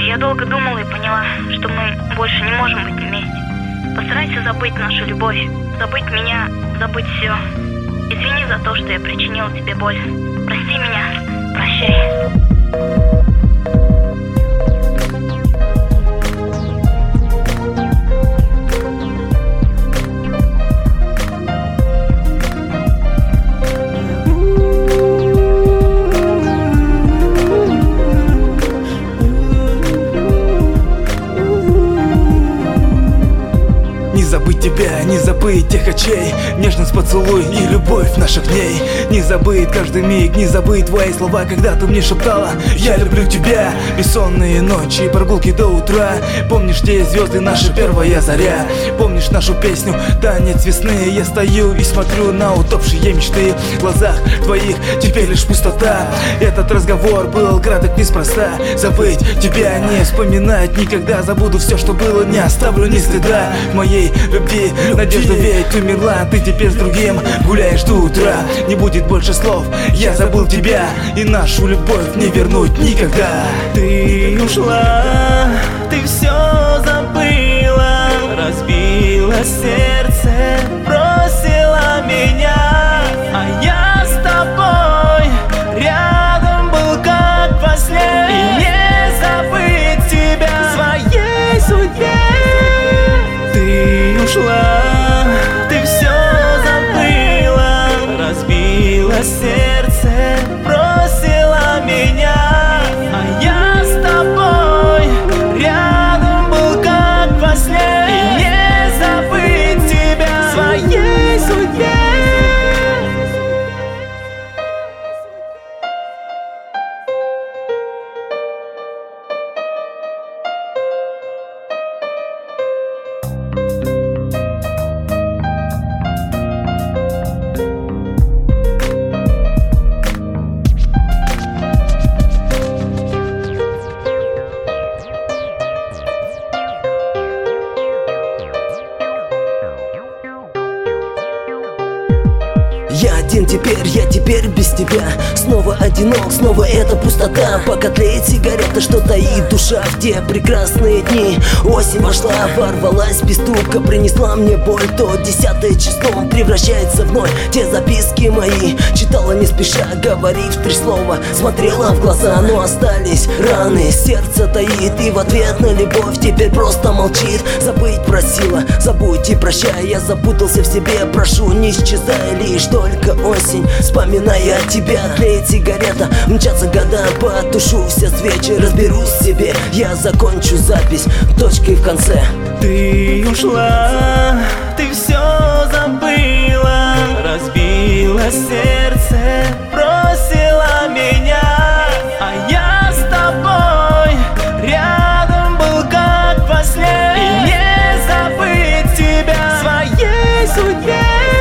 Я долго думала и поняла, что мы больше не можем быть вместе. Постарайся забыть нашу любовь, забыть меня, забыть все. Извини за то, что я причинила тебе боль. Прости меня, прощай. Не забыть тебя, не забыть тех очей, нежность поцелуй и любовь наших дней. Не забыть каждый миг, не забыть твои слова, когда ты мне шептала: я люблю тебя. Бессонные ночи, прогулки до утра. Помнишь те звезды, наша первая заря? Помнишь нашу песню «Танец весны»? Я стою и смотрю на утопшие мечты. В глазах твоих теперь лишь пустота. Этот разговор был краток неспроста. Забыть тебя, не вспоминать никогда. Забуду все, что было, не оставлю ни следа. В моей любви надежда ведь умерла. Ты теперь с другим гуляешь до утра. Не будет больше слов, я забыл тебя, и нашу любовь не вернуть никогда. Ты ушла, ты все забыла, разбила сердце, бросила меня. А я с тобой рядом был как во сне. И не забыть тебя в своей судьбе. Ты ушла, ты все забыла, разбила сердце, бросила меня. А я с тобой рядом был как во сне. И не забыть тебя в своей судьбе. Я один теперь, я теперь без тебя. Снова одинок, снова эта пустота. Пока тлеет сигарета, что таит душа. В те прекрасные дни осень вошла, ворвалась без стука, принесла мне боль. То 10-е число превращается в ноль. Те записки мои читала не спеша, говорив 3 слова, смотрела в глаза, но остались раны. Сердце таит, и в ответ на любовь теперь просто молчит. Забыть просила, забудь и прощай. Я запутался в себе, прошу, не исчезай. Лишь только осень, вспоминая тебя. Тлеет сигарета, мчатся года, потушу все свечи, разберусь в себе. Я закончу запись точкой в конце. Ты ушла, ты все забыла, разбила сердце, бросила меня. А я с тобой рядом был как во сне. И не забыть тебя в своей судьбе.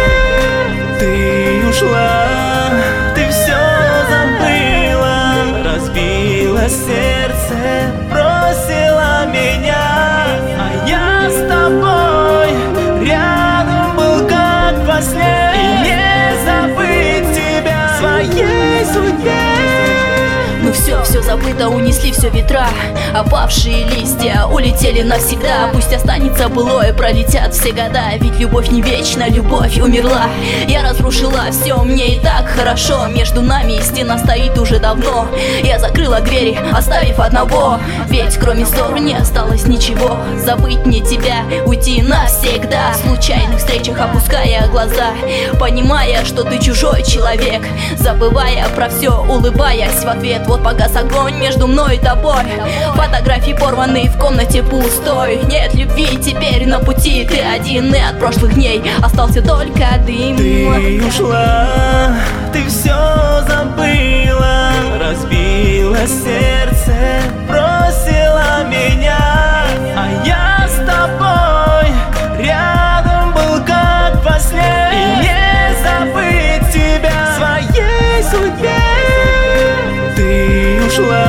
Ты ушла, ты все забыла, разбила сердце, бросила меня. А я с тобой рядом был как во сне. И не забыть тебя в своей судьбе. Ну все забыто, унесли все ветра. Опавшие листья улетели навсегда. Пусть останется былое, пролетят все года. Ведь любовь не вечна, любовь умерла. Я разрушила все, мне и так хорошо. Между нами стена стоит уже давно. Я закрыла двери, оставив одного. Ведь кроме ссор не осталось ничего. Забыть мне тебя, уйти навсегда. В случайных встречах опуская глаза, понимая, что ты чужой человек, забывая про все, улыбаясь в ответ. Вот погас огонь между мной и тобой. Фотографии порваны в комнате пустой. Нет любви теперь на пути, ты один, и от прошлых дней остался только дым. Ты ушла, ты все забыла, разбила сердце, бросила меня. А я с тобой рядом был как во сне. И не забыть тебя в своей судьбе. Ты ушла,